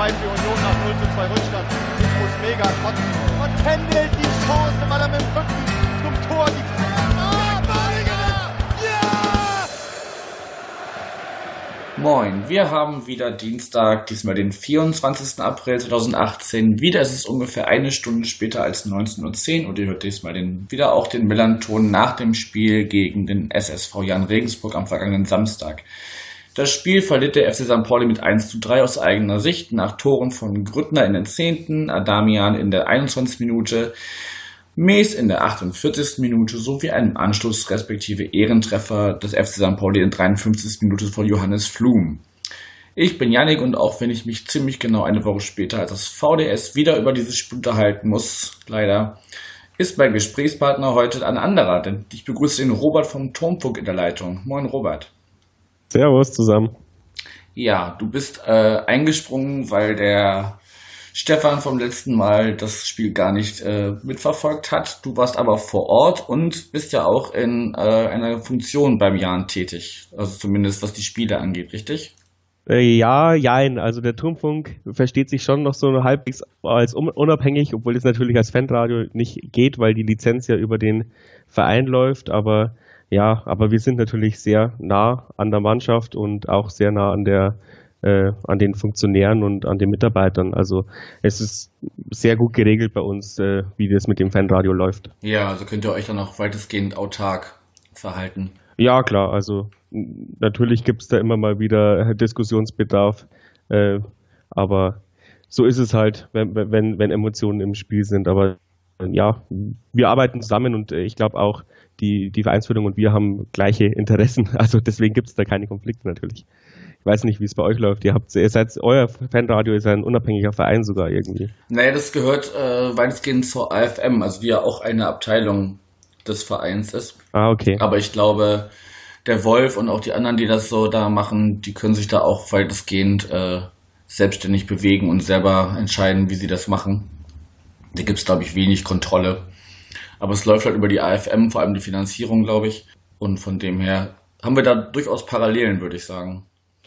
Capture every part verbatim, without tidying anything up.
zwei für Union nach null zu zwei Rückstand. Ich muss mega kotzen. Und pendelt die Chance, weil er mit dem Rücken zum Tor die... Oh, Barriger! Ja! Moin, wir haben wieder Dienstag, diesmal den vierundzwanzigsten April zweitausendachtzehn. Wieder ist es ungefähr eine Stunde später als neunzehn Uhr zehn und ihr hört diesmal den, wieder auch den Millern-Ton nach dem Spiel gegen den S S V Jan Regensburg am vergangenen Samstag. Das Spiel verliert der F C Sankt Pauli mit eins zu drei aus eigener Sicht nach Toren von Grüttner in der zehnten, Adamian in der einundzwanzigsten Minute, Mees in der achtundvierzigsten Minute sowie einem Anschluss respektive Ehrentreffer des F C Sankt Pauli in der dreiundfünfzigsten Minute von Johannes Flum. Ich bin Yannick und auch wenn ich mich ziemlich genau eine Woche später als das V D S wieder über dieses Spiel unterhalten muss, leider, ist mein Gesprächspartner heute ein anderer, denn ich begrüße den Robert vom Turmfunk in der Leitung. Moin Robert. Servus zusammen. Ja, du bist äh, eingesprungen, weil der Stefan vom letzten Mal das Spiel gar nicht äh, mitverfolgt hat. Du warst aber vor Ort und bist ja auch in äh, einer Funktion beim Jan tätig. Also zumindest was die Spiele angeht, richtig? Äh, ja, jein. Also der Turmfunk versteht sich schon noch so halbwegs als unabhängig, obwohl es natürlich als Fanradio nicht geht, weil die Lizenz ja über den Verein läuft, aber ja, aber wir sind natürlich sehr nah an der Mannschaft und auch sehr nah an der, äh, an den Funktionären und an den Mitarbeitern. Also es ist sehr gut geregelt bei uns, äh, wie das mit dem Fanradio läuft. Ja, also könnt ihr euch dann auch weitestgehend autark verhalten. Ja, klar. Also natürlich gibt es da immer mal wieder Diskussionsbedarf, äh, aber so ist es halt, wenn, wenn, wenn Emotionen im Spiel sind. Aber ja, wir arbeiten zusammen und ich glaube auch, die, die Vereinsführung und wir haben gleiche Interessen. Also deswegen gibt es da keine Konflikte natürlich. Ich weiß nicht, wie es bei euch läuft. Ihr habt, ihr seid, euer Fanradio ist ein unabhängiger Verein sogar irgendwie. Naja, das gehört äh, weitestgehend zur A F M, also die ja auch eine Abteilung des Vereins ist. Ah, okay. Aber ich glaube, der Wolf und auch die anderen, die das so da machen, die können sich da auch weitestgehend äh, selbstständig bewegen und selber entscheiden, wie sie das machen. Da gibt es, glaube ich, wenig Kontrolle. Aber es läuft halt über die A F M, vor allem die Finanzierung, glaube ich. Und von dem her haben wir da durchaus Parallelen, würde ich sagen.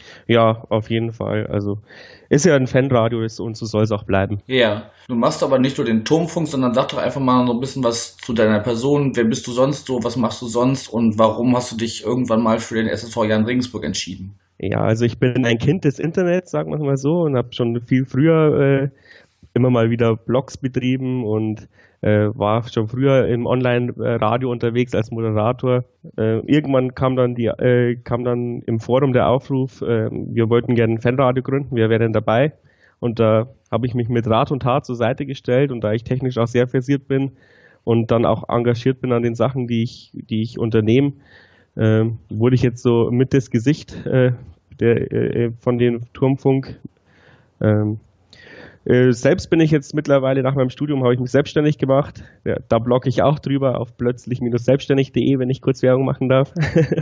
Ja, auf jeden Fall. Also ist ja ein Fanradio und so soll es auch bleiben. Ja, du machst aber nicht nur den Turmfunk, sondern sag doch einfach mal so ein bisschen was zu deiner Person. Wer bist du sonst so? Was machst du sonst? Und warum hast du dich irgendwann mal für den S S V Jan Regensburg entschieden? Ja, also ich bin ein Kind des Internets, sagen wir mal so, und habe schon viel früher äh, immer mal wieder Blogs betrieben und äh, war schon früher im Online-Radio unterwegs als Moderator. Äh, irgendwann kam dann die äh, kam dann im Forum der Aufruf, äh, wir wollten gerne ein Fanradio gründen, wer wäre denn dabei? Und da habe ich mich mit Rat und Tat zur Seite gestellt und da ich technisch auch sehr versiert bin und dann auch engagiert bin an den Sachen, die ich, die ich unternehme, äh, wurde ich jetzt so mit das Gesicht äh, der, äh, von dem Turmfunk. Ähm, Äh, selbst bin ich jetzt mittlerweile, nach meinem Studium habe ich mich selbstständig gemacht. Ja, da blogge ich auch drüber auf plötzlich selbstständig punkt de, wenn ich kurz Werbung machen darf.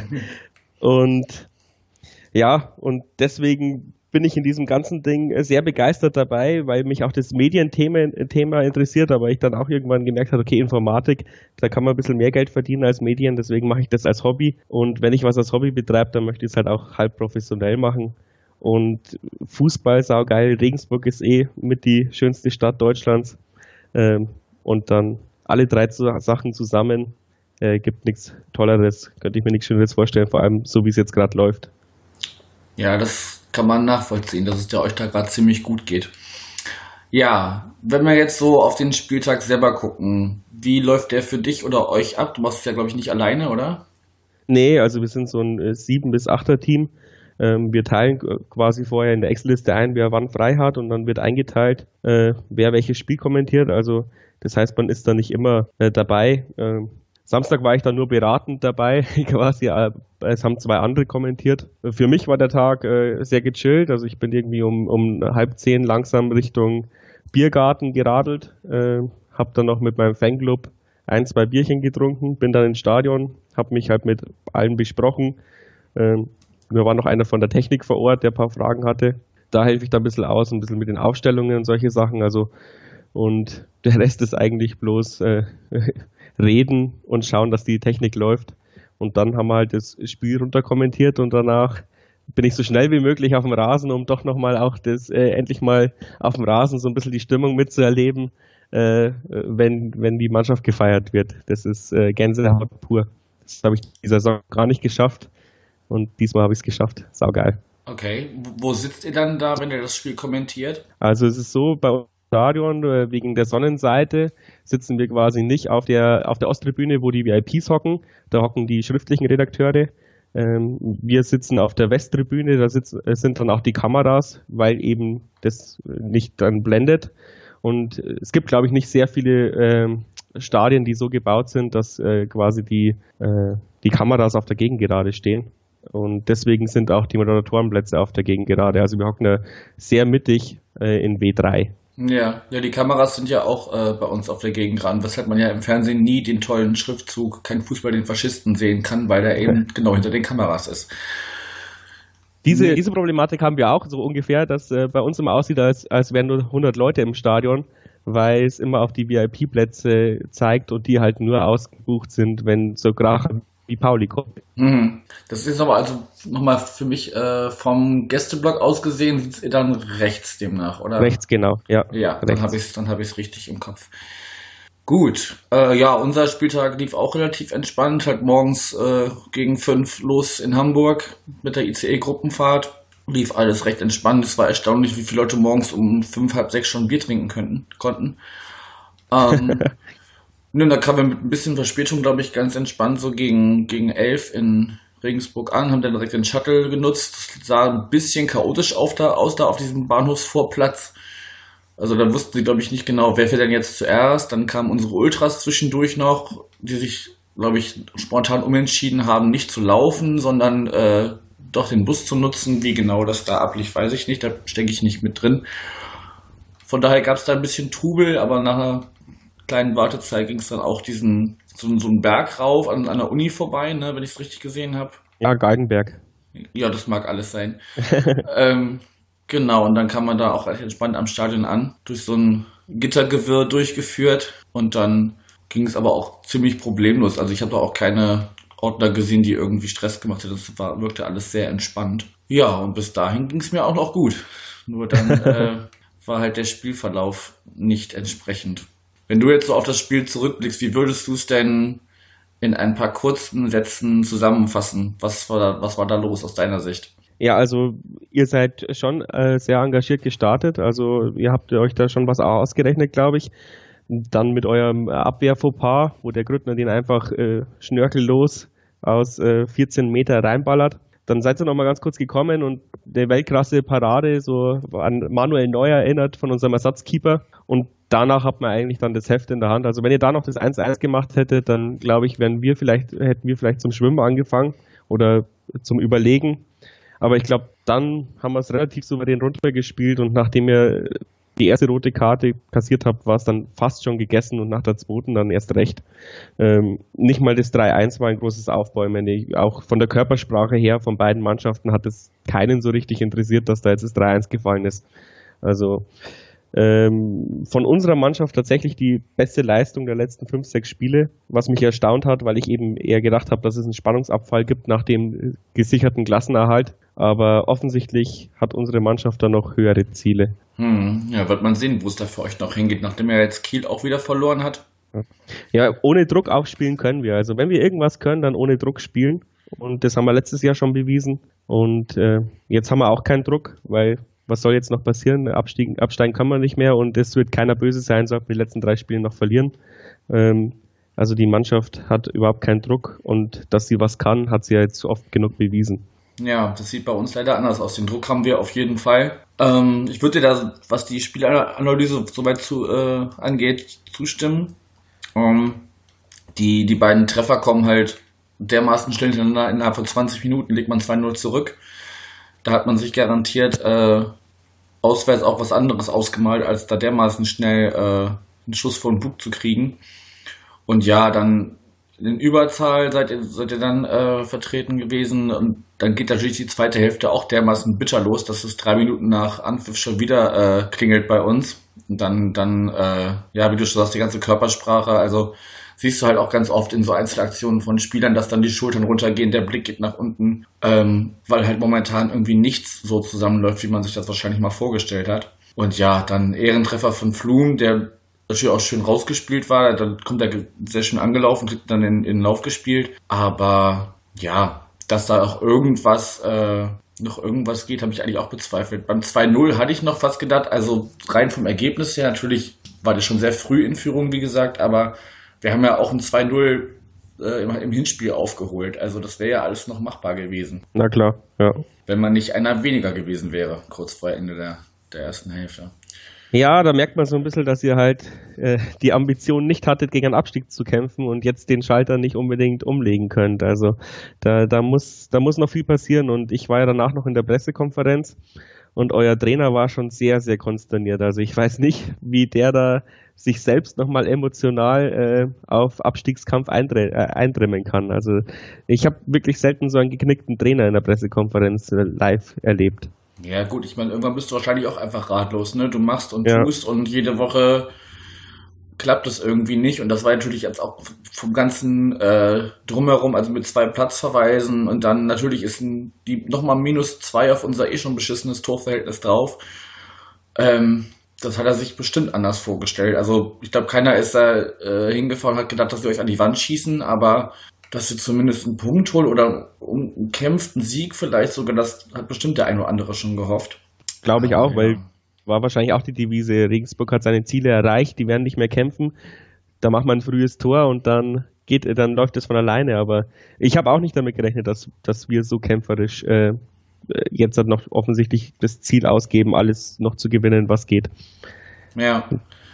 Und ja, und deswegen bin ich in diesem ganzen Ding sehr begeistert dabei, weil mich auch das Medienthema Thema interessiert, aber ich dann auch irgendwann gemerkt habe, okay, Informatik, da kann man ein bisschen mehr Geld verdienen als Medien, deswegen mache ich das als Hobby. Und wenn ich was als Hobby betreibe, dann möchte ich es halt auch halb professionell machen. Und Fußball, saugeil, Regensburg ist eh mit die schönste Stadt Deutschlands. Ähm, und dann alle drei Sachen zusammen, äh, gibt nichts Tolleres, könnte ich mir nichts Schöneres vorstellen, vor allem so wie es jetzt gerade läuft. Ja, das kann man nachvollziehen, dass es ja euch da gerade ziemlich gut geht. Ja, wenn wir jetzt so auf den Spieltag selber gucken, wie läuft der für dich oder euch ab? Du machst es ja, glaube ich, nicht alleine, oder? Nee, also wir sind so ein äh, sieben- bis achter-Team. Wir teilen quasi vorher in der Excel-Liste ein, wer wann frei hat und dann wird eingeteilt, äh, wer welches Spiel kommentiert. Also das heißt, man ist da nicht immer äh, dabei. Äh, Samstag war ich dann nur beratend dabei, quasi. Äh, es haben zwei andere kommentiert. Für mich war der Tag äh, sehr gechillt. Also ich bin irgendwie um, um halb zehn langsam Richtung Biergarten geradelt, äh, habe dann noch mit meinem Fanclub ein, zwei Bierchen getrunken, bin dann ins Stadion, habe mich halt mit allen besprochen. Äh, Da war noch einer von der Technik vor Ort, der ein paar Fragen hatte. Da helfe ich da ein bisschen aus, ein bisschen mit den Aufstellungen und solche Sachen. Also, und der Rest ist eigentlich bloß äh, reden und schauen, dass die Technik läuft. Und dann haben wir halt das Spiel runter kommentiert und danach bin ich so schnell wie möglich auf dem Rasen, um doch nochmal auch das äh, endlich mal auf dem Rasen so ein bisschen die Stimmung mitzuerleben, äh, wenn, wenn die Mannschaft gefeiert wird. Das ist äh, Gänsehaut pur. Das habe ich diese Saison gar nicht geschafft und diesmal habe ich es geschafft. Saugeil. Okay, wo sitzt ihr dann da, wenn ihr das Spiel kommentiert? Also es ist so, bei uns im Stadion, wegen der Sonnenseite, sitzen wir quasi nicht auf der, auf der Osttribüne, wo die V I Ps hocken. Da hocken die schriftlichen Redakteure. Ähm, wir sitzen auf der Westtribüne, da sitzen, sind dann auch die Kameras, weil eben das nicht dann blendet. Und es gibt, glaube ich, nicht sehr viele ähm, Stadien, die so gebaut sind, dass äh, quasi die, äh, die Kameras auf der Gegengerade stehen. Und deswegen sind auch die Moderatorenplätze auf der Gegengerade. Also wir hocken da sehr mittig äh, in W drei. Ja, ja, die Kameras sind ja auch äh, bei uns auf der Gegengrade, weshalb man ja im Fernsehen nie den tollen Schriftzug "Kein Fußball den Faschisten" sehen kann, weil der eben genau hinter den Kameras ist. Diese, Nee. diese Problematik haben wir auch so ungefähr, dass äh, bei uns immer aussieht, als, als wären nur hundert Leute im Stadion, weil es immer auf die V I P-Plätze zeigt und die halt nur ausgebucht sind, wenn so Kracher wie Pauli kommt. Mhm. Das ist aber also nochmal für mich äh, vom Gästeblock aus gesehen, sitzt ihr dann rechts demnach, oder? Rechts, genau, ja. Ja, dann rechts. habe ich es dann hab ich's richtig im Kopf. Gut, äh, ja, unser Spieltag lief auch relativ entspannt, halt morgens äh, gegen fünf los in Hamburg mit der I C E-Gruppenfahrt. Lief alles recht entspannt. Es war erstaunlich, wie viele Leute morgens um fünf, halb sechs schon Bier trinken könnten, konnten. Ähm, nun, da kamen wir mit ein bisschen Verspätung, glaube ich, ganz entspannt so gegen, gegen elf in Regensburg an, haben dann direkt den Shuttle genutzt. Das sah ein bisschen chaotisch auf da, aus da auf diesem Bahnhofsvorplatz. Also da wussten sie, glaube ich, nicht genau, wer fährt denn jetzt zuerst. Dann kamen unsere Ultras zwischendurch noch, die sich, glaube ich, spontan umentschieden haben, nicht zu laufen, sondern äh, doch den Bus zu nutzen. Wie genau das da ablief, weiß ich nicht. Da stecke ich nicht mit drin. Von daher gab es da ein bisschen Trubel, aber nach einer kleinen Wartezeit ging es dann auch diesen so, so einen Berg rauf an, an der Uni vorbei, ne, wenn ich es richtig gesehen habe. Ja, Galgenberg. Ja, das mag alles sein. ähm, genau, und dann kam man da auch recht entspannt am Stadion an, durch so ein Gittergewirr durchgeführt und dann ging es aber auch ziemlich problemlos. Also ich habe da auch keine Ordner gesehen, die irgendwie Stress gemacht hätten. Das war, wirkte alles sehr entspannt. Ja, und bis dahin ging es mir auch noch gut. Nur dann äh, war halt der Spielverlauf nicht entsprechend. Wenn du jetzt so auf das Spiel zurückblickst, wie würdest du es denn in ein paar kurzen Sätzen zusammenfassen? Was war da, was war da los aus deiner Sicht? Ja, also ihr seid schon äh, sehr engagiert gestartet. Also ihr habt euch da schon was ausgerechnet, glaube ich. Dann mit eurem Abwehr-Fauxpas, wo der Grüttner den einfach äh, schnörkellos aus äh, vierzehn Meter reinballert. Dann seid ihr noch mal ganz kurz gekommen und eine weltklasse Parade so an Manuel Neuer erinnert von unserem Ersatzkeeper. Und danach hat man eigentlich dann das Heft in der Hand. Also wenn ihr da noch das eins eins gemacht hättet, dann glaube ich, wären wir vielleicht, hätten wir vielleicht zum Schwimmen angefangen oder zum Überlegen. Aber ich glaube, dann haben wir es relativ souverän runtergespielt und nachdem ihr die erste rote Karte kassiert habt, war es dann fast schon gegessen und nach der zweiten dann erst recht. Ähm, nicht mal das drei eins war ein großes Aufbäumen. Auch von der Körpersprache her von beiden Mannschaften hat es keinen so richtig interessiert, dass da jetzt das drei eins gefallen ist. Also ähm, von unserer Mannschaft tatsächlich die beste Leistung der letzten fünf, sechs Spiele, was mich erstaunt hat, weil ich eben eher gedacht habe, dass es einen Spannungsabfall gibt nach dem gesicherten Klassenerhalt. Aber offensichtlich hat unsere Mannschaft da noch höhere Ziele. Hm, ja, wird man sehen, wo es da für euch noch hingeht, nachdem er jetzt Kiel auch wieder verloren hat. Ja, ohne Druck auch spielen können wir. Also wenn wir irgendwas können, dann ohne Druck spielen. Und das haben wir letztes Jahr schon bewiesen. Und äh, jetzt haben wir auch keinen Druck, weil was soll jetzt noch passieren? Absteigen, absteigen kann man nicht mehr und es wird keiner böse sein, sollten wir die letzten drei Spiele noch verlieren. Ähm, also die Mannschaft hat überhaupt keinen Druck und dass sie was kann, hat sie ja jetzt oft genug bewiesen. Ja, das sieht bei uns leider anders aus. Den Druck haben wir auf jeden Fall. Ähm, ich würde dir da, was die Spielanalyse soweit zu, äh, angeht, zustimmen. Ähm, die, die beiden Treffer kommen halt dermaßen schnell hintereinander. Innerhalb von zwanzig Minuten legt man zwei null zurück. Da hat man sich garantiert äh, auswärts auch was anderes ausgemalt, als da dermaßen schnell äh, einen Schuss vor den Bug zu kriegen. Und ja, dann in Überzahl seid ihr, seid ihr dann äh, vertreten gewesen und dann geht natürlich die zweite Hälfte auch dermaßen bitter los, dass es drei Minuten nach Anpfiff schon wieder äh, klingelt bei uns. Und dann, dann äh, ja, wie du schon sagst, die ganze Körpersprache, also siehst du halt auch ganz oft in so Einzelaktionen von Spielern, dass dann die Schultern runtergehen, der Blick geht nach unten, ähm, weil halt momentan irgendwie nichts so zusammenläuft, wie man sich das wahrscheinlich mal vorgestellt hat. Und ja, dann Ehrentreffer von Flum, der natürlich auch schön rausgespielt war, dann kommt er sehr schön angelaufen, kriegt dann in, in den Lauf gespielt, aber ja, dass da auch irgendwas äh, noch irgendwas geht, habe ich eigentlich auch bezweifelt. Beim zwei null hatte ich noch was gedacht, also rein vom Ergebnis her, natürlich war das schon sehr früh in Führung, wie gesagt, aber wir haben ja auch ein zwei null äh, im, im Hinspiel aufgeholt, also das wäre ja alles noch machbar gewesen. Na klar, ja. Wenn man nicht einer weniger gewesen wäre, kurz vor Ende der, der ersten Hälfte. Ja, da merkt man so ein bisschen, dass ihr halt äh, die Ambition nicht hattet, gegen einen Abstieg zu kämpfen und jetzt den Schalter nicht unbedingt umlegen könnt. Also da, da muss, da muss noch viel passieren und ich war ja danach noch in der Pressekonferenz und euer Trainer war schon sehr, sehr konsterniert. Also ich weiß nicht, wie der da sich selbst nochmal emotional äh, auf Abstiegskampf eindre- äh, eindrimmen kann. Also ich habe wirklich selten so einen geknickten Trainer in der Pressekonferenz äh, live erlebt. Ja gut, ich meine, irgendwann bist du wahrscheinlich auch einfach ratlos, ne? Du machst und Ja. tust und jede Woche klappt es irgendwie nicht. Und das war natürlich jetzt auch vom ganzen äh, Drumherum, also mit zwei Platzverweisen und dann natürlich ist ein, die nochmal minus zwei auf unser eh schon beschissenes Torverhältnis drauf. Ähm, das hat er sich bestimmt anders vorgestellt. Also ich glaube, keiner ist da äh, hingefahren und hat gedacht, dass wir euch an die Wand schießen, aber dass wir zumindest einen Punkt holen oder um einen kämpften Sieg vielleicht sogar, das hat bestimmt der ein oder andere schon gehofft. Glaube ich Aber auch, ja. weil war wahrscheinlich auch die Devise, Regensburg hat seine Ziele erreicht, die werden nicht mehr kämpfen, da macht man ein frühes Tor und dann geht, dann läuft es von alleine, aber ich habe auch nicht damit gerechnet, dass, dass wir so kämpferisch äh, jetzt halt noch offensichtlich das Ziel ausgeben, alles noch zu gewinnen, was geht. Ja.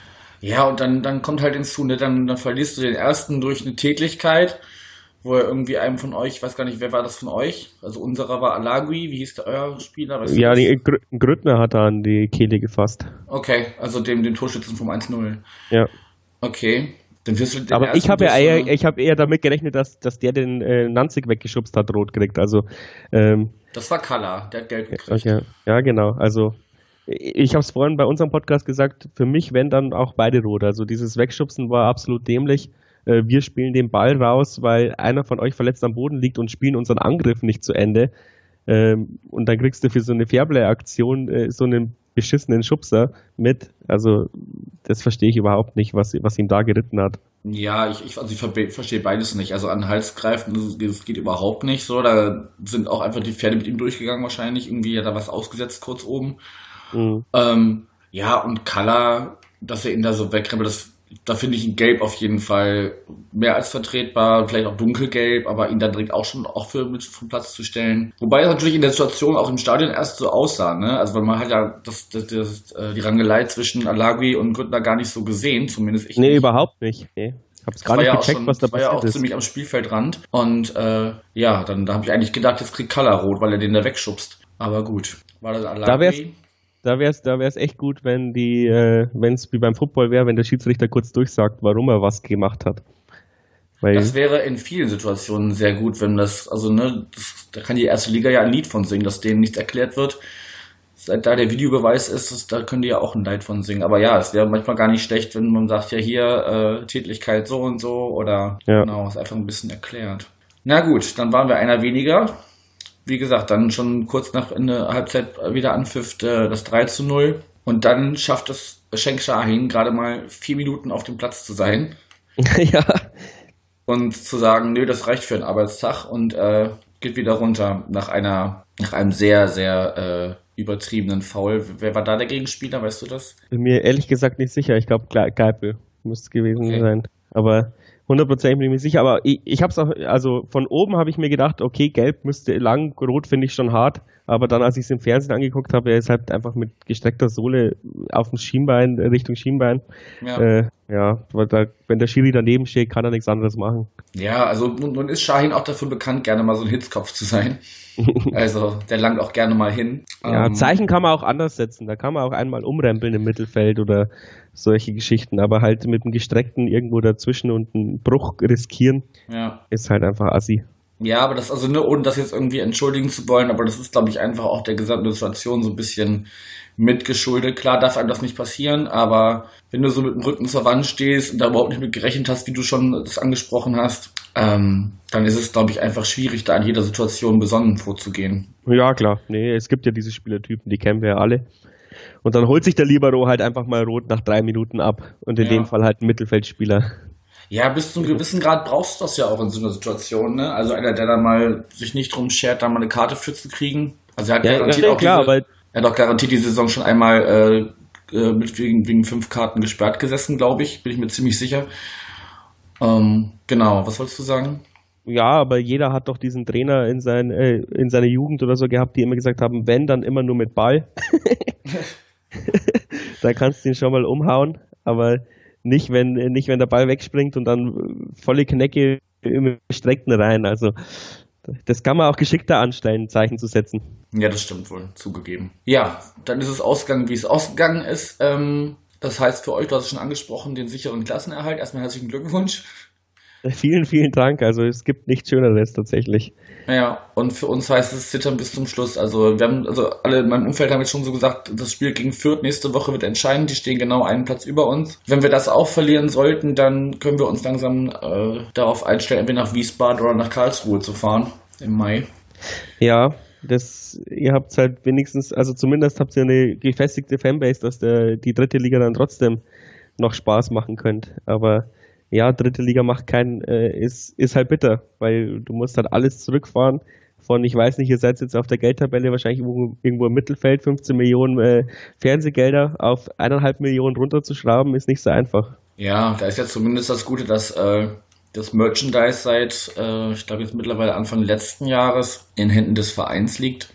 Ja, und dann, dann kommt halt hinzu, ne, dann, dann verlierst du den ersten durch eine Tätlichkeit, wo er irgendwie einem von euch, ich weiß gar nicht, wer war das von euch? Also unserer war Alagui, wie hieß der euer Spieler? Weißt du Ja, das? die Gr- Grüttner hat da an die Kehle gefasst. Okay, also dem, dem Torschützen vom eins null. Ja. Okay. Dann wirst du den Aber ich ersten habe ja durch so eher, eine- ich habe eher damit gerechnet, dass, dass der den äh, Nanzig weggeschubst hat, rot kriegt. Also ähm, Das war Kalla, der hat Geld gekriegt. okay. Ja, genau. Also ich habe es vorhin bei unserem Podcast gesagt, für mich wenn dann auch beide rot. Also dieses Wegschubsen war absolut dämlich. Äh, wir spielen den Ball raus, weil einer von euch verletzt am Boden liegt und spielen unseren Angriff nicht zu Ende. Ähm, und dann kriegst du für so eine Fairplay-Aktion äh, so einen beschissenen Schubser mit. Also das verstehe ich überhaupt nicht, was, was ihm da geritten hat. Ja, ich, ich, also ich verbe- verstehe beides nicht. Also an den Hals greifen, das, das geht überhaupt nicht so. Da sind auch einfach die Pferde mit ihm durchgegangen wahrscheinlich. Irgendwie hat er was ausgesetzt kurz oben. Mhm. Ähm, ja, und Kalla, dass er ihn da so wegrempelt, das da finde ich ihn gelb auf jeden Fall mehr als vertretbar, vielleicht auch dunkelgelb, aber ihn dann direkt auch schon auch für mit vom Platz zu stellen. Wobei es natürlich in der Situation auch im Stadion erst so aussah, ne? Also weil man hat ja das, das, das, die Rangelei zwischen Alagui und Grüttner gar nicht so gesehen, zumindest ich Nee, nicht. überhaupt nicht. Nee. Ich hab's Das gar war nicht ja auch gecheckt, schon, was da das war ja passiert auch ist. ziemlich am Spielfeldrand. Und äh, ja, dann da habe ich eigentlich gedacht, jetzt kriegt Kalla rot, weil er den da wegschubst. Aber gut, war das Alagui? Da wär's, da wär's, da wär's echt gut, wenn die, äh, wenn es wie beim Football wäre, wenn der Schiedsrichter kurz durchsagt, warum er was gemacht hat. Weil, Das wäre in vielen Situationen sehr gut, wenn das, also ne, das, da kann die erste Liga ja ein Lied von singen, dass denen nichts erklärt wird. Seit da der Videobeweis ist, das, da können die ja auch ein Lied von singen. Aber ja, es wäre manchmal gar nicht schlecht, wenn man sagt, ja hier, äh, Tätlichkeit so und so oder Ja. genau, ist einfach ein bisschen erklärt. Na gut, dann waren wir einer weniger. Wie gesagt, dann schon kurz nach Ende Halbzeit wieder anpfifft äh, das drei zu null. Und dann schafft es Cenk Şahin gerade mal vier Minuten auf dem Platz zu sein. ja, Und zu sagen, nö, das reicht für einen Arbeitstag und äh, geht wieder runter nach einer, nach einem sehr, sehr äh, übertriebenen Foul. Wer war da der Gegenspieler, weißt du das? bin mir ehrlich gesagt nicht sicher. Ich glaube, Geipel müsste es gewesen Okay. sein. Aber hundertprozentig bin ich mir nicht sicher. Aber ich, ich habe es auch, also von oben habe ich mir gedacht, okay, gelb müsste lang, rot finde ich schon hart. Aber dann, als ich es im Fernsehen angeguckt habe, er ist halt einfach mit gestreckter Sohle auf dem Schienbein, Richtung Schienbein. Ja, Äh, ja, weil da, wenn der Schiri daneben steht, kann er nichts anderes machen. ja also nun, nun ist Şahin auch dafür bekannt, gerne mal so ein Hitzkopf zu sein. Also der langt auch gerne mal hin. Ja, Ähm, Zeichen kann man auch anders setzen. Da kann man auch einmal umrempeln im Mittelfeld oder solche Geschichten. Aber halt mit einem gestreckten irgendwo dazwischen und einen Bruch riskieren, ja. ist halt einfach assi. Ja, aber das, also, ne, ohne das jetzt irgendwie entschuldigen zu wollen, aber das ist, glaube ich, einfach auch der gesamten Situation so ein bisschen mitgeschuldet. Klar darf einem das nicht passieren, aber wenn du so mit dem Rücken zur Wand stehst und da überhaupt nicht mit gerechnet hast, wie du schon das angesprochen hast, ähm, dann ist es, glaube ich, einfach schwierig, da in jeder Situation besonnen vorzugehen. Ja, klar. Nee, es gibt ja diese Spielertypen, die kennen wir ja alle. Und dann holt sich der Libero halt einfach mal rot nach drei Minuten ab. Und in Ja. dem Fall halt ein Mittelfeldspieler. Ja, bis zu einem gewissen Grad brauchst du das ja auch in so einer Situation, ne? Also einer, der da mal sich nicht drum schert, da mal eine Karte für zu kriegen. Also er hat Ja, garantiert ja, auch klar, diese, aber er hat auch garantiert die Saison schon einmal äh, äh, mit wegen, wegen fünf Karten gesperrt gesessen, glaube ich, bin ich mir ziemlich sicher. Ähm, genau, was wolltest du sagen? ja, aber jeder hat doch diesen Trainer in, sein, äh, in seiner Jugend oder so gehabt, die immer gesagt haben, wenn, dann immer nur mit Ball. Da kannst du ihn schon mal umhauen, aber nicht, wenn, nicht, wenn der Ball wegspringt und dann volle Knecke im Streckten rein. Also das kann man auch geschickter anstellen, Zeichen zu setzen. Ja, das stimmt wohl, zugegeben. Ja, dann ist es ausgegangen, wie es ausgegangen ist. Ähm, das heißt für euch, du hast es schon angesprochen, den sicheren Klassenerhalt. Erstmal herzlichen Glückwunsch. Vielen, vielen Dank. Also es gibt nichts Schöneres tatsächlich. Ja, und für uns heißt es Zittern bis zum Schluss. Also wir haben, also alle in meinem Umfeld haben jetzt schon so gesagt, das Spiel gegen Fürth nächste Woche wird entscheidend. Die stehen genau einen Platz über uns. Wenn wir das auch verlieren sollten, dann können wir uns langsam äh, darauf einstellen, entweder nach Wiesbaden oder nach Karlsruhe zu fahren im Mai. Ja, das, ihr habt halt wenigstens, also zumindest habt ihr eine gefestigte Fanbase, dass der, die dritte Liga dann trotzdem noch Spaß machen könnt. Aber ja, dritte Liga macht keinen, äh, ist, ist halt bitter, weil du musst halt alles zurückfahren von, ich weiß nicht, ihr seid jetzt auf der Geldtabelle wahrscheinlich irgendwo, irgendwo im Mittelfeld, fünfzehn Millionen äh, Fernsehgelder auf eineinhalb Millionen runterzuschrauben, ist nicht so einfach. Ja, da ist ja zumindest das Gute, dass äh, das Merchandise seit, äh, ich glaube jetzt mittlerweile Anfang letzten Jahres in Händen des Vereins liegt.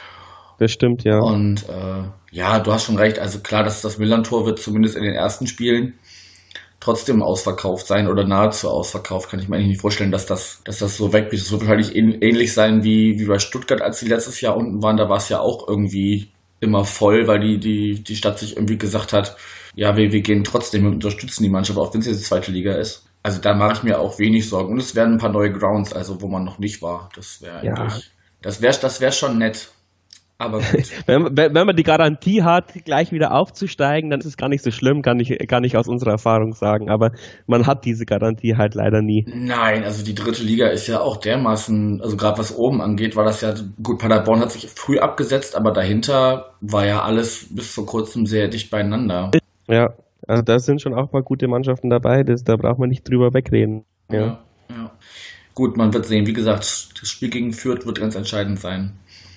Das stimmt, ja. Und äh, ja, du hast schon recht. Also klar, dass das Millern-Tor wird zumindest in den ersten Spielen trotzdem ausverkauft sein oder nahezu ausverkauft. Kann ich mir eigentlich nicht vorstellen, dass das, dass das so weg wird. Es wird wahrscheinlich ähnlich sein wie, wie bei Stuttgart, als sie letztes Jahr unten waren. Da war es ja auch irgendwie immer voll, weil die, die, die Stadt sich irgendwie gesagt hat, ja, wir, wir gehen trotzdem und unterstützen die Mannschaft, auch wenn es jetzt die zweite Liga ist. Also da mache ich mir auch wenig Sorgen. Und es werden ein paar neue Grounds, also wo man noch nicht war. Das wäre Ja. eigentlich, das wäre, das wäre schon nett. Aber gut. Wenn, wenn wenn man die Garantie hat, gleich wieder aufzusteigen, dann ist es gar nicht so schlimm, kann ich gar nicht aus unserer Erfahrung sagen. Aber man hat diese Garantie halt leider nie. Nein, also die dritte Liga ist ja auch dermaßen, also gerade was oben angeht, war das ja, gut, Paderborn hat sich früh abgesetzt, aber dahinter war ja alles bis vor kurzem sehr dicht beieinander. Ja, also da sind schon auch ein paar gute Mannschaften dabei, das, da braucht man nicht drüber wegreden. Ja. Ja, ja. Gut, man wird sehen. Wie gesagt, das Spiel gegen Fürth wird ganz entscheidend sein.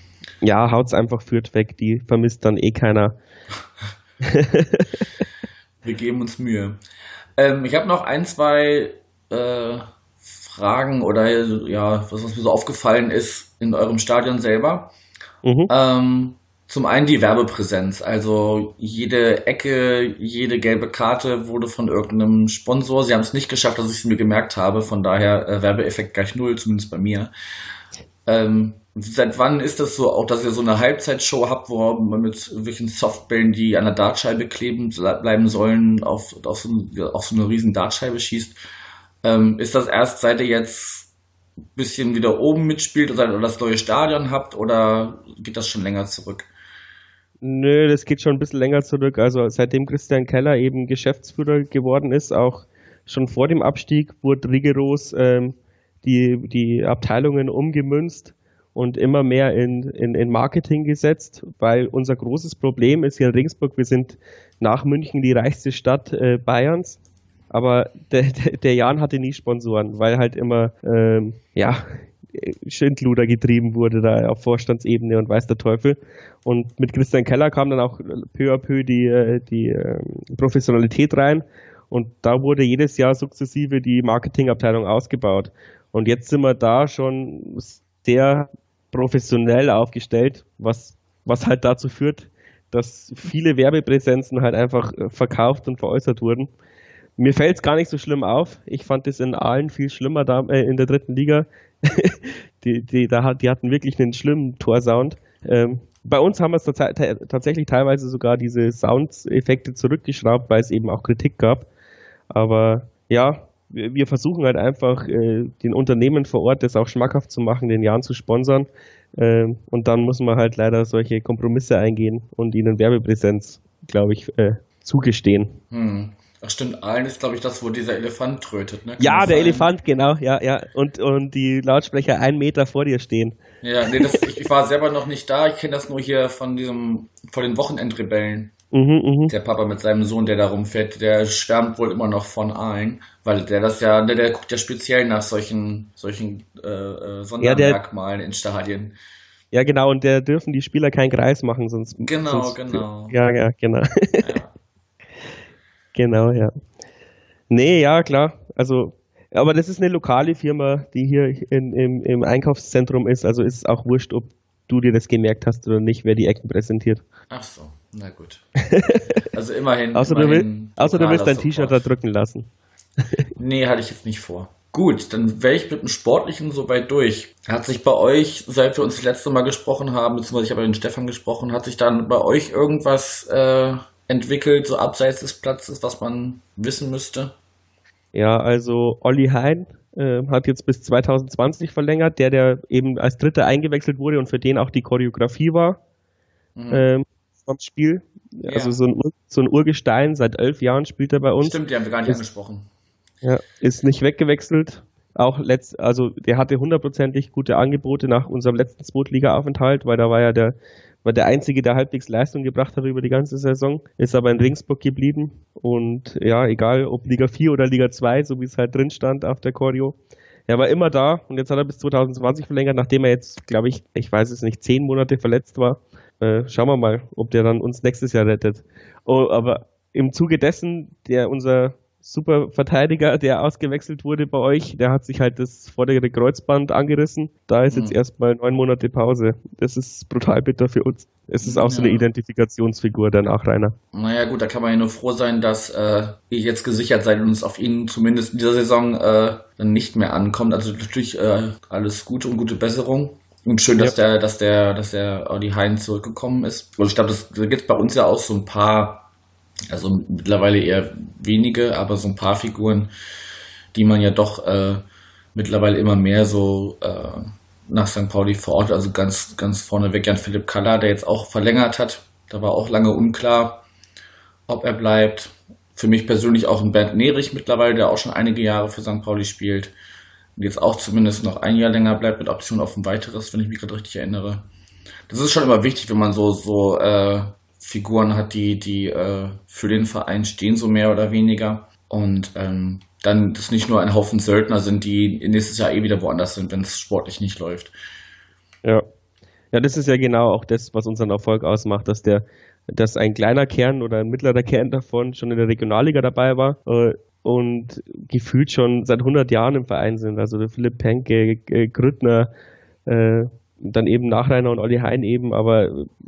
Ja, haut's einfach Fürth weg, die vermisst dann eh keiner. Wir geben uns Mühe. Ähm, ich habe noch ein, zwei äh, Fragen oder ja, was, was mir so aufgefallen ist in eurem Stadion selber. Mhm. Ähm, zum einen die Werbepräsenz. Also jede Ecke, jede gelbe Karte wurde von irgendeinem Sponsor. Sie haben es nicht geschafft, dass ich es mir gemerkt habe. Von daher äh, Werbeeffekt gleich null, zumindest bei mir. Ähm, seit wann ist das so, auch dass ihr so eine Halbzeitshow habt, wo man mit irgendwelchen Softbällen, die an der Dartscheibe kleben bleiben sollen, auf, auf, so, auf so eine riesen Dartscheibe schießt? Ähm, ist das erst, seit ihr jetzt ein bisschen wieder oben mitspielt oder, oder das neue Stadion habt, oder geht das schon länger zurück? Nö, das geht schon ein bisschen länger zurück. Also seitdem Christian Keller eben Geschäftsführer geworden ist, auch schon vor dem Abstieg, wurde rigoros ähm, die, die Abteilungen umgemünzt und immer mehr in, in, in Marketing gesetzt, weil unser großes Problem ist hier in Regensburg, wir sind nach München die reichste Stadt äh, Bayerns, aber der, der, der Jan hatte nie Sponsoren, weil halt immer ähm, ja, Schindluder getrieben wurde da auf Vorstandsebene und weiß der Teufel. Und mit Christian Keller kam dann auch peu à peu die, die äh, Professionalität rein und da wurde jedes Jahr sukzessive die Marketingabteilung ausgebaut. Und jetzt sind wir da schon sehr professionell aufgestellt, was, was halt dazu führt, dass viele Werbepräsenzen halt einfach verkauft und veräußert wurden. Mir fällt es gar nicht so schlimm auf. Ich fand es in Aalen viel schlimmer da, äh, in der dritten Liga. die, die, da, die hatten wirklich einen schlimmen Torsound. Ähm, bei uns haben wir es tats- tatsächlich teilweise sogar diese Soundeffekte zurückgeschraubt, weil es eben auch Kritik gab. Aber ja, wir versuchen halt einfach, äh, den Unternehmen vor Ort das auch schmackhaft zu machen, den Jan zu sponsern. Äh, und dann muss man halt leider solche Kompromisse eingehen und ihnen Werbepräsenz, glaube ich, äh, zugestehen. Hm. Ach stimmt, Aalen ist, glaube ich, das, wo dieser Elefant trötet, ne? Kann Ja, das der sein? Elefant, genau, ja, ja. Und, und die Lautsprecher einen Meter vor dir stehen. Ja, nee, das, ich, ich war selber noch nicht da. Ich kenne das nur hier von diesem, von den Wochenendrebellen. Mhm, mhm. Der Papa mit seinem Sohn, der da rumfährt, der schwärmt wohl immer noch von Aalen, weil der das ja, der, der guckt ja speziell nach solchen, solchen äh, äh, Sondermerkmalen in Stadien. Ja, genau, und der dürfen die Spieler keinen Kreis machen, sonst. Genau, sonst, genau. Ja, ja, genau. Ja. Genau, ja. Nee, ja, klar. Also, aber das ist eine lokale Firma, die hier in, im, im Einkaufszentrum ist. Also ist es auch wurscht, ob du dir das gemerkt hast oder nicht, wer die Ecken präsentiert. Ach so, na gut. Also immerhin. außer, immerhin du will, außer du willst dein T-Shirt da drücken lassen. Nee, hatte ich jetzt nicht vor. Gut, dann wäre ich mit dem Sportlichen soweit durch. Hat sich bei euch, seit wir uns das letzte Mal gesprochen haben, beziehungsweise ich habe mit den Stefan gesprochen, hat sich dann bei euch irgendwas äh, entwickelt, so abseits des Platzes, was man wissen müsste? Ja, also Olli Hein äh, hat jetzt bis zwanzig zwanzig verlängert, der, der eben als Dritter eingewechselt wurde und für den auch die Choreografie war mhm. ähm, vom Spiel. Ja. Also so ein, Ur, so ein Urgestein, seit elf Jahren spielt er bei uns. Stimmt, die haben wir gar nicht ist, angesprochen. Ja, ist nicht weggewechselt. Auch letzt, also der hatte hundertprozentig gute Angebote nach unserem letzten Zweitliga-Aufenthalt, weil da war ja der war der Einzige, der halbwegs Leistung gebracht hat über die ganze Saison, ist aber in Regensburg geblieben und ja, egal ob Liga vier oder Liga zwei, so wie es halt drin stand auf der Choreo, er war immer da und jetzt hat er bis zwanzig zwanzig verlängert, nachdem er jetzt, glaube ich, ich weiß es nicht, zehn Monate verletzt war. Äh, schauen wir mal, ob der dann uns nächstes Jahr rettet. Oh, aber im Zuge dessen, der unser super Verteidiger, der ausgewechselt wurde bei euch, der hat sich halt das vordere Kreuzband angerissen. Da ist jetzt mhm. erstmal neun Monate Pause. Das ist brutal bitter für uns. Es ist auch ja. so eine Identifikationsfigur, der Nachreiner. Naja gut, da kann man ja nur froh sein, dass äh, ihr jetzt gesichert seid und es auf ihn zumindest in dieser Saison äh, dann nicht mehr ankommt. Also natürlich äh, alles Gute und gute Besserung. Und schön, dass ja. der, dass der, dass der Olli Hein zurückgekommen ist. Und ich glaube, das da gibt bei uns ja auch so ein paar, also mittlerweile eher wenige, aber so ein paar Figuren, die man ja doch äh, mittlerweile immer mehr so äh, nach Sankt Pauli verortet. Also ganz, ganz vorneweg Jan Philipp Kalla, der jetzt auch verlängert hat. Da war auch lange unklar, ob er bleibt. Für mich persönlich auch ein Bernd Nerich mittlerweile, der auch schon einige Jahre für Sankt Pauli spielt. Und jetzt auch zumindest noch ein Jahr länger bleibt mit Option auf ein weiteres, wenn ich mich gerade richtig erinnere. Das ist schon immer wichtig, wenn man so, so äh, Figuren hat, die, die äh, für den Verein stehen, so mehr oder weniger. Und ähm, dann das nicht nur ein Haufen Söldner sind, die nächstes Jahr eh wieder woanders sind, wenn es sportlich nicht läuft. Ja. Ja, das ist ja genau auch das, was unseren Erfolg ausmacht, dass der, dass ein kleiner Kern oder ein mittlerer Kern davon schon in der Regionalliga dabei war äh, und gefühlt schon seit hundert Jahren im Verein sind. Also der Philipp Penke, äh, Grüttner, äh, dann eben Nachreiner und Olli Hein eben, aber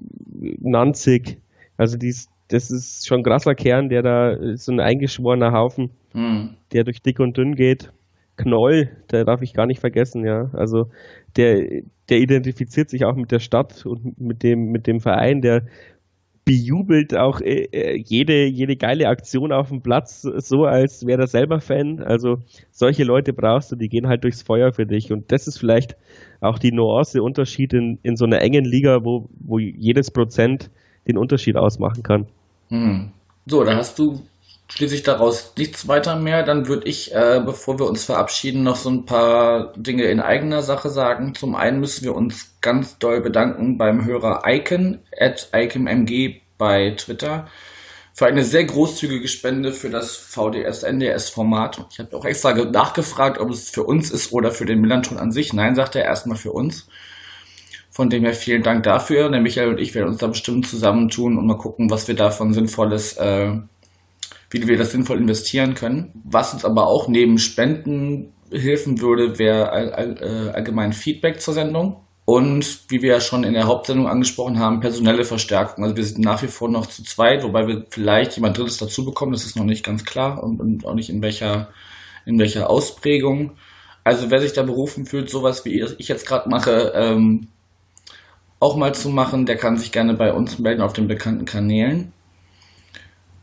Nanzig, also dies, das ist schon ein krasser Kern, der da so ein eingeschworener Haufen, hm. der durch dick und dünn geht. Knoll, der darf ich gar nicht vergessen, ja. Also der, der identifiziert sich auch mit der Stadt und mit dem, mit dem Verein, der bejubelt auch äh, jede, jede geile Aktion auf dem Platz, so als wäre er selber Fan. Also solche Leute brauchst du, die gehen halt durchs Feuer für dich. Und das ist vielleicht auch die Nuance, Unterschied in, in so einer engen Liga, wo, wo jedes Prozent den Unterschied ausmachen kann. Hm. So, da hast du schließlich daraus nichts weiter mehr. Dann würde ich, äh, bevor wir uns verabschieden, noch so ein paar Dinge in eigener Sache sagen. Zum einen müssen wir uns ganz doll bedanken beim Hörer Icon, at IconMG bei Twitter, für eine sehr großzügige Spende für das V D S-N D S-Format. Ich habe auch extra nachgefragt, ob es für uns ist oder für den Millanton an sich. Nein, sagt er, erstmal für uns. Von dem her vielen Dank dafür. Der Michael und ich werden uns da bestimmt zusammentun und mal gucken, was wir davon Sinnvolles, äh, wie wir das sinnvoll investieren können. Was uns aber auch neben Spenden helfen würde, wäre all, all, äh, allgemein Feedback zur Sendung. Und wie wir ja schon in der Hauptsendung angesprochen haben, personelle Verstärkung. Also wir sind nach wie vor noch zu zweit, wobei wir vielleicht jemand Drittes dazu bekommen, das ist noch nicht ganz klar und, und auch nicht in welcher, in welcher Ausprägung. Also wer sich da berufen fühlt, sowas wie ich jetzt gerade mache, ähm, auch mal zu machen, der kann sich gerne bei uns melden auf den bekannten Kanälen.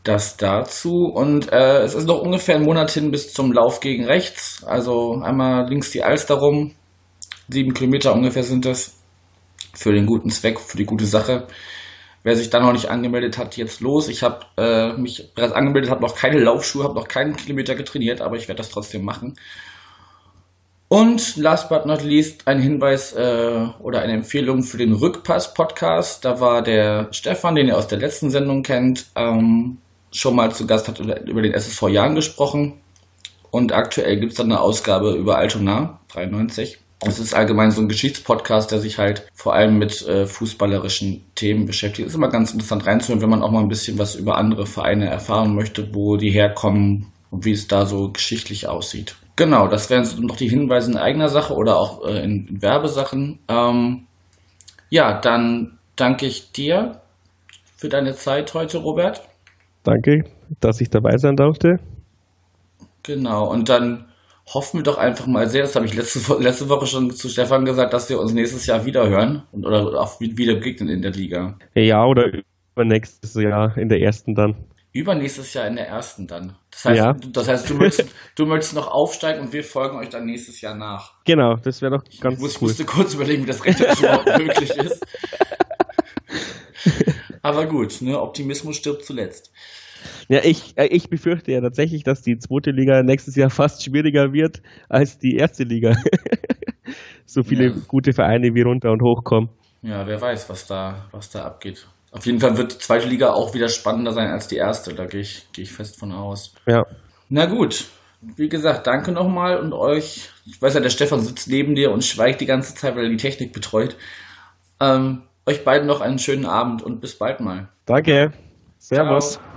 Das dazu. Und äh, es ist noch ungefähr ein Monat hin bis zum Lauf gegen rechts. Also einmal links die Alster rum. Sieben Kilometer ungefähr sind es. Für den guten Zweck, für die gute Sache. Wer sich da noch nicht angemeldet hat, jetzt los. Ich habe äh, mich bereits angemeldet, habe noch keine Laufschuhe, habe noch keinen Kilometer getrainiert, aber ich werde das trotzdem machen. Und last but not least ein Hinweis äh, oder eine Empfehlung für den Rückpass-Podcast. Da war der Stefan, den ihr aus der letzten Sendung kennt, ähm, schon mal zu Gast, hat über den S S V Jahn gesprochen. Und aktuell gibt es dann eine Ausgabe über Altona dreiundneunzig. Das ist allgemein so ein Geschichtspodcast, der sich halt vor allem mit äh, fußballerischen Themen beschäftigt. Ist immer ganz interessant reinzuhören, wenn man auch mal ein bisschen was über andere Vereine erfahren möchte, wo die herkommen und wie es da so geschichtlich aussieht. Genau, das wären so noch die Hinweise in eigener Sache oder auch äh, in, in Werbesachen. Ähm, ja, dann danke ich dir für deine Zeit heute, Robert. Danke, dass ich dabei sein durfte. Genau, und dann hoffen wir doch einfach mal sehr, das habe ich letzte, letzte Woche schon zu Stefan gesagt, dass wir uns nächstes Jahr wieder hören und, oder auch wieder begegnen in der Liga. Ja, oder übernächstes Jahr in der ersten dann. Übernächstes Jahr in der ersten dann. Das heißt, ja. das heißt du, möchtest, du möchtest noch aufsteigen und wir folgen euch dann nächstes Jahr nach. Genau, das wäre doch ganz ich muss, cool. musste kurz überlegen, wie das rechnerisch überhaupt möglich ist. Aber gut, ne, Optimismus stirbt zuletzt. Ja, ich, ich befürchte ja tatsächlich, dass die zweite Liga nächstes Jahr fast schwieriger wird als die erste Liga. So viele ja. gute Vereine wie runter und hoch kommen. Ja, wer weiß, was da, was da abgeht. Auf jeden Fall wird die zweite Liga auch wieder spannender sein als die erste. Da gehe ich, gehe ich fest von aus. Ja. Na gut. Wie gesagt, danke nochmal und euch. Ich weiß ja, der Stefan sitzt neben dir und schweigt die ganze Zeit, weil er die Technik betreut. Ähm, euch beiden noch einen schönen Abend und bis bald mal. Danke. Servus. Ciao.